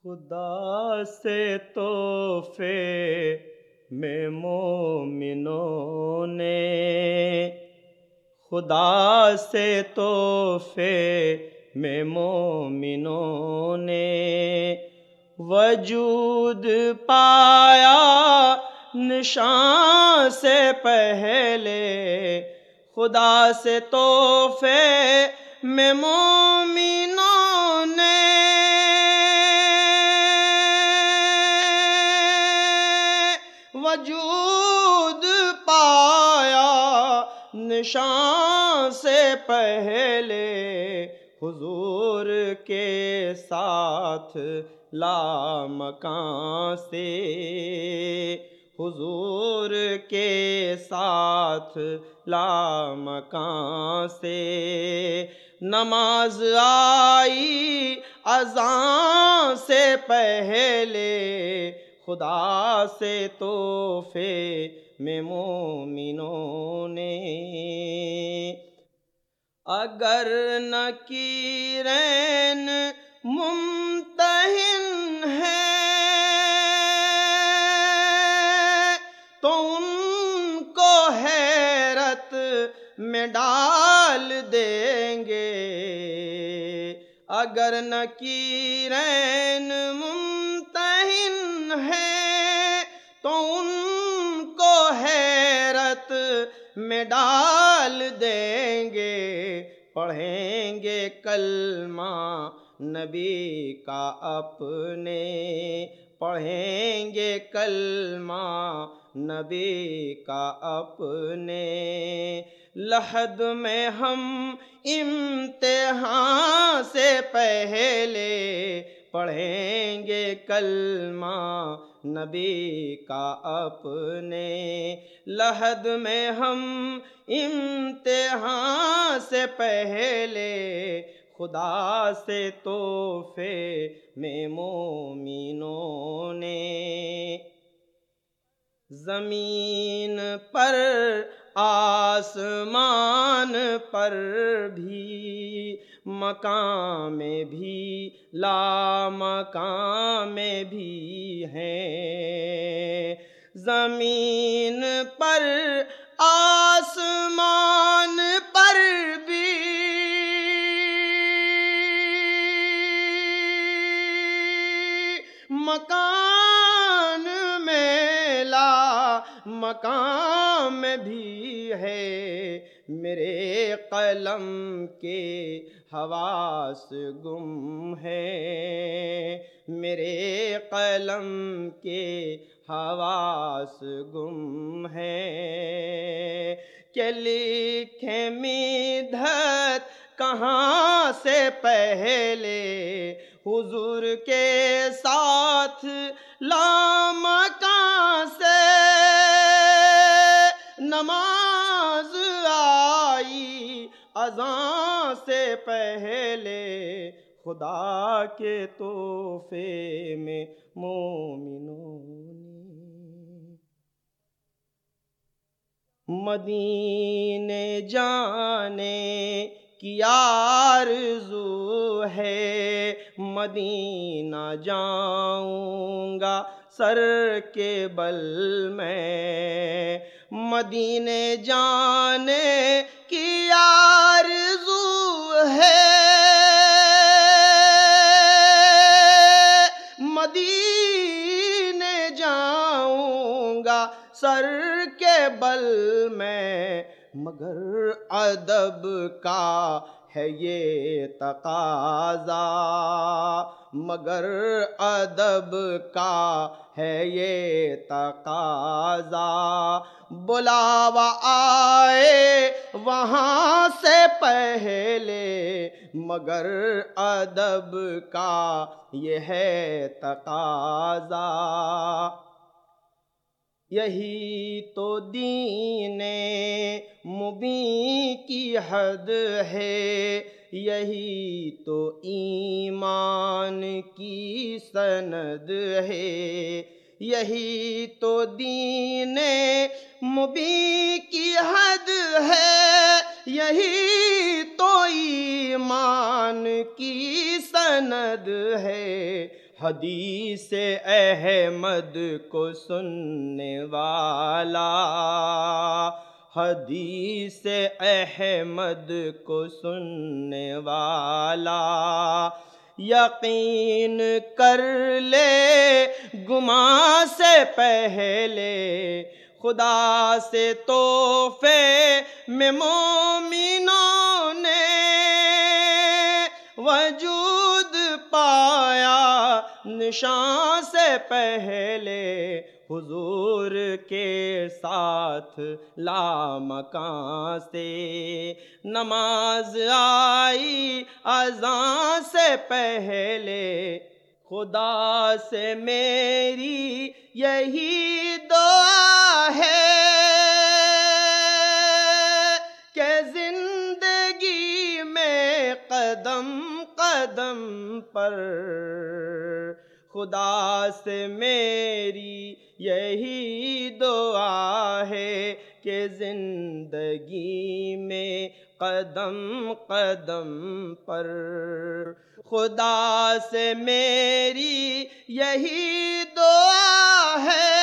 خدا سے تحفے میں مومنوں نے، خدا سے تحفے میں مومنوں نے وجود پایا نشان سے پہلے، خدا سے تحفے میں مومنوں نے وجود پایا نشان سے پہلے، حضور کے ساتھ لامکاں سے، حضور کے ساتھ لامکاں سے نماز آئی اذان سے پہلے، خدا سے تحفے میں مومنوں نے اگر نکیرین ممتحن ہے تو ان کو حیرت میں ڈال دیں گے، اگر نکیرین ممتحن ہے تو ان کو حیرت میں ڈال دیں گے، پڑھیں گے کلمہ نبی کا اپنے، پڑھیں گے کلمہ نبی کا اپنے، لحد میں ہم امتحان سے پہلے پڑھیں گے کلمہ نبی کا اپنے، لحد میں ہم امتحان سے پہلے، خدا سے تحفے میں مومنوں نے زمین پر آسمان پر بھی مکان میں بھی لامکان میں بھی ہیں، زمین پر آسمان پر بھی مکان میں مکان میں بھی ہے، میرے قلم کے حواس گم ہیں، میرے قلم کے حواس گم ہیں، کہ لکھیں مدحت کہاں سے پہلے، حضور کے ساتھ لامکاں سے نماز آئی اذان سے پہلے، خدا کے تحفے میں مومنوں نے مدینے جانے کی آرزو ہے، مدینہ جاؤں گا سر کے بل میں، مدینے جانے کی آرزو ہے، مدینے جاؤں گا سر کے بل میں، مگر ادب کا ہے یہ تقاضا، مگر ادب کا ہے یہ تقاضا، بلاوا آئے وہاں سے پہلے، مگر ادب کا یہ ہے تقاضا، یہی تو دین مبین کی حد ہے، یہی تو ایمان کی سند ہے، یہی تو دین مبین کی حد ہے، یہی تو ایمان کی سند ہے، حدیث احمد کو سننے والا، حدیث احمد کو سننے والا، یقین کر لے گمان سے پہلے، خدا سے تحفے میں مومنوں نے وجود پایا، نشان سے پہلے حضور کے ساتھ لامکاں سے، نماز آئی اذان سے پہلے، خدا سے میری یہی دعا ہے کہ زندگی میں قدم قدم پر، خدا سے میری یہی دعا ہے کہ زندگی میں قدم قدم پر، خدا سے میری یہی دعا ہے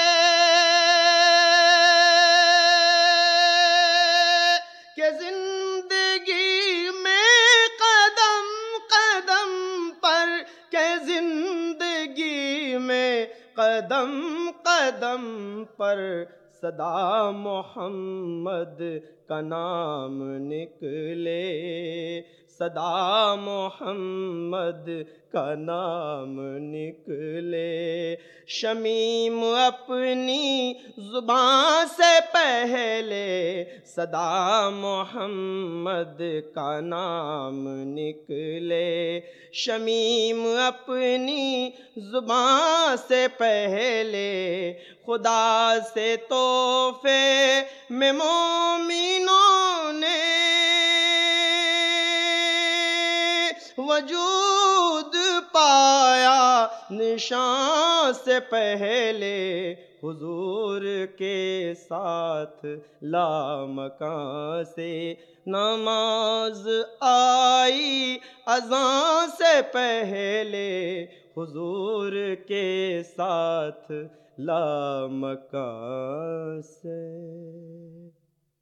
کہ زندگی میں قدم قدم پر، کہ زندگی میں قدم قدم پر صدا محمد کا نام نکلے، صدا محمد کا نام نکلے، شمیم اپنی زبان سے پہلے صدا محمد کا نام نکلے، شمیم اپنی زبان سے پہلے، خدا سے تحفے میں مومنوں نے وجود پایا، نشان سے پہلے حضور کے ساتھ لامکاں سے، نماز آئی اذان سے پہلے حضور کے ساتھ لامکاں سے۔